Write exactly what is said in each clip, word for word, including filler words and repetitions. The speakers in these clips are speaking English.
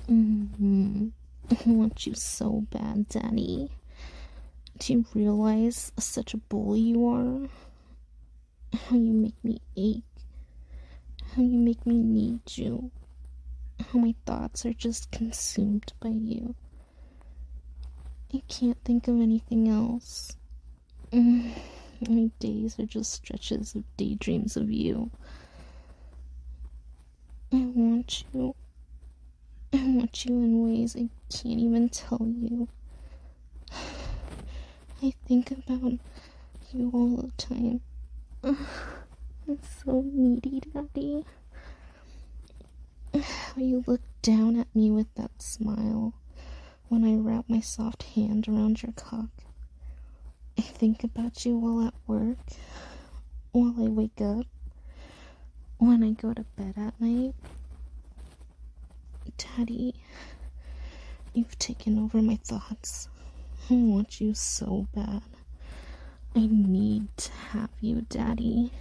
Mm-hmm. I want you so bad, Daddy. Do you realize such a bully you are? How you make me ache. How you make me need you. How my thoughts are just consumed by you. I can't think of anything else. Mm, my days are just stretches of daydreams of you. I want you. I want you in ways I can't even tell you. I think about you all the time. I'm so needy, Daddy. How you look down at me with that smile when I wrap my soft hand around your cock. I think about you while at work, while I wake up, when I go to bed at night. Daddy, you've taken over my thoughts. I want you so bad. I need to have you, Daddy.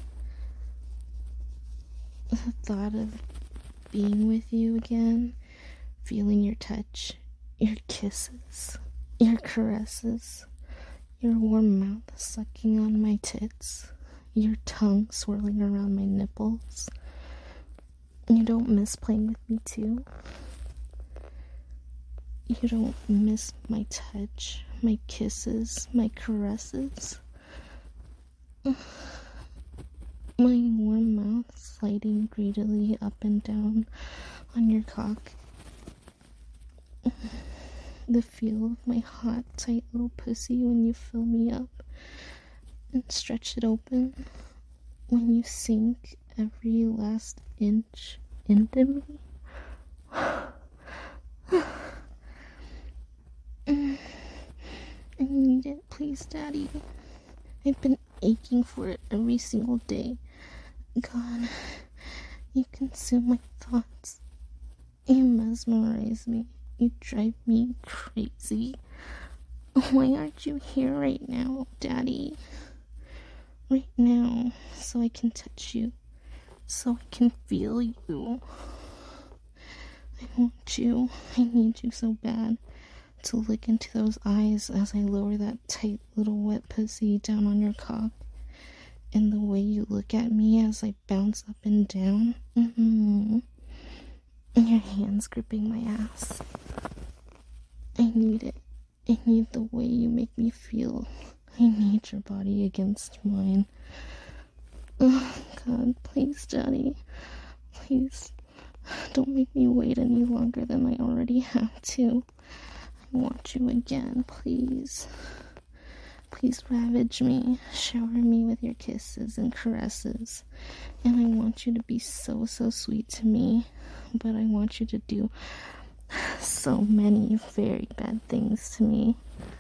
The thought of being with you again, feeling your touch, your kisses, your caresses, your warm mouth sucking on my tits, your tongue swirling around my nipples. You don't miss playing with me too? You don't miss my touch, my kisses, my caresses? My warm mouth sliding greedily up and down on your cock. The feel of my hot, tight little pussy when you fill me up and stretch it open. When you sink every last inch into me. I need it, please, Daddy. I've been aching for it every single day. God, you consume my thoughts. You mesmerize me. You drive me crazy. Why aren't you here right now, Daddy? Right now, so I can touch you. So I can feel you. I want you. I need you so bad. To look into those eyes as I lower that tight little wet pussy down on your cock. And the way you look at me as I bounce up and down. Mm-hmm. And your hands gripping my ass. I need it. I need the way you make me feel. I need your body against mine. Oh, God, please, Daddy. Please, don't make me wait any longer than I already have to. I want you again, please. Please ravage me. Shower me with your kisses and caresses. And I want you to be so, so sweet to me. But I want you to do so many very bad things to me.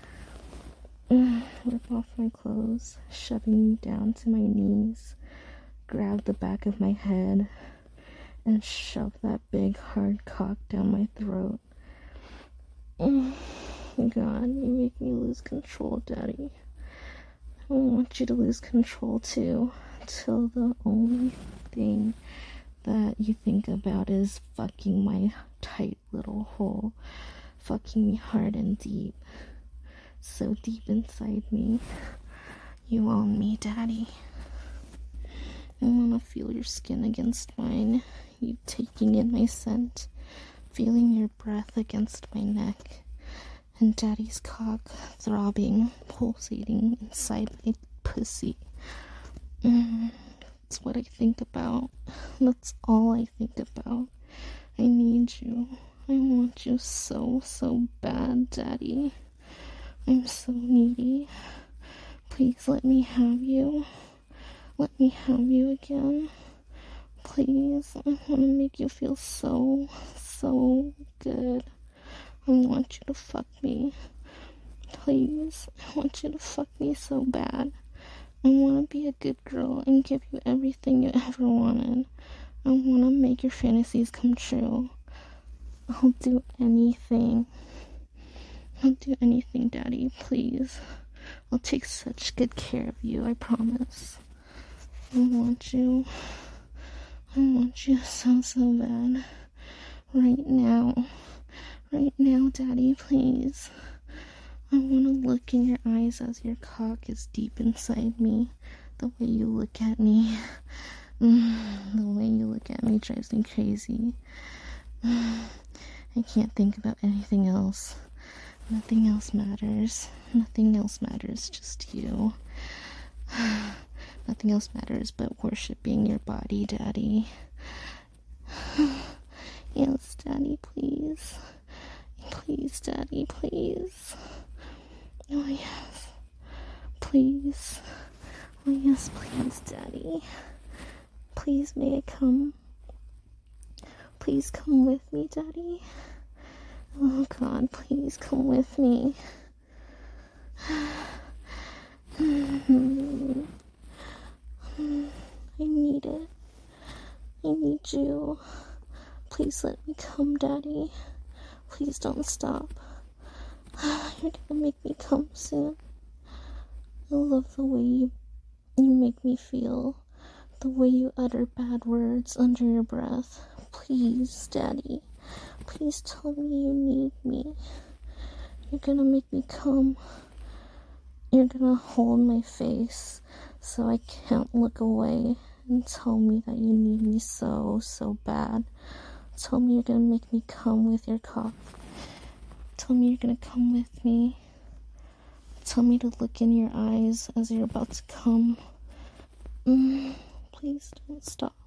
Rip off my clothes, shoving me down to my knees. Grab the back of my head and shove that big hard cock down my throat. Oh, God, you make me lose control, Daddy. I want you to lose control too, till the only thing that you think about is fucking my tight little hole, fucking me hard and deep, so deep inside me. You own me, Daddy. I want to feel your skin against mine, you taking in my scent, feeling your breath against my neck, and Daddy's cock throbbing, pulsating inside my pussy. Mm, that's what I think about. That's all I think about. I need you. I want you so, so bad, Daddy. I'm so needy. Please let me have you. Let me have you again. Please, I want to make you feel so, so good. I want you to fuck me. Please, I want you to fuck me so bad. I want to be a good girl and give you everything you ever wanted. I want to make your fantasies come true. I'll do anything. I'll do anything, Daddy, please. I'll take such good care of you, I promise. I want you. I want you so, so bad. Right now. Right now, Daddy, please. I want to look in your eyes as your cock is deep inside me. The way you look at me. Mm, the way you look at me drives me crazy. Mm, I can't think about anything else. Nothing else matters. Nothing else matters, just you. Nothing else matters but worshiping your body, Daddy. Yes, Daddy, please. Please, Daddy, please. Oh, yes. Please. Oh, yes, please, Daddy. Please, may I come? Please come with me, Daddy. Oh, God, please come with me. I need it. I need you. Please let me come, Daddy. Please don't stop. You're gonna make me come soon. I love the way you, you make me feel. The way you utter bad words under your breath. Please, Daddy. Please tell me you need me. You're gonna make me come. You're gonna hold my face so I can't look away and tell me that you need me so, so bad. Tell me you're gonna make me come with your cock. Tell me you're gonna come with me. Tell me to look in your eyes as you're about to come. Mm, please don't stop.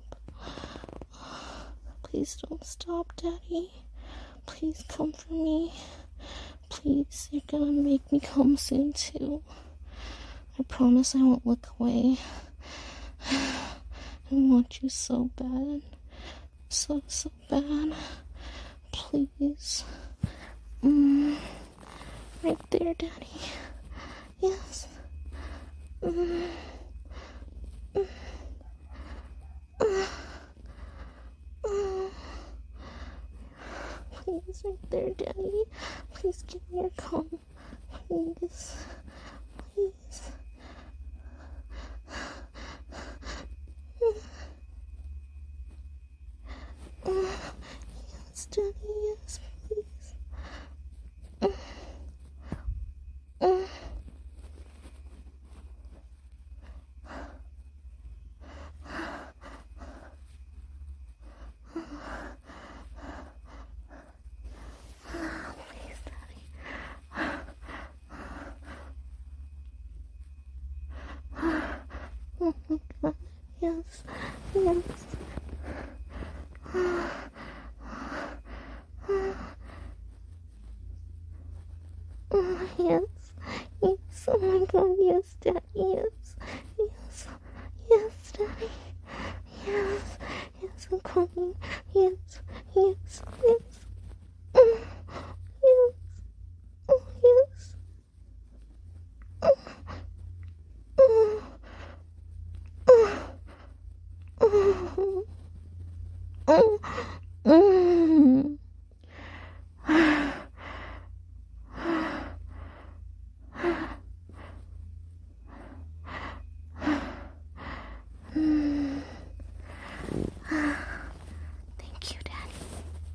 Please don't stop, Daddy. Please come for me. Please, you're gonna make me come soon too. I promise I won't look away. I want you so bad. So, so bad. Please. Mm. Right there, Daddy. Yes. Mm. Mm. Mm. Mm. Please, right there, Daddy. Please give me your cum. Please. Please. Yes, Daddy, yes, please. Mm. Mm. Please, Daddy. Oh my God, yes, yes. Oh, yes, yes, oh my God, yes, Daddy, yes, yes, yes, Daddy, yes, yes, I'm coming, yes,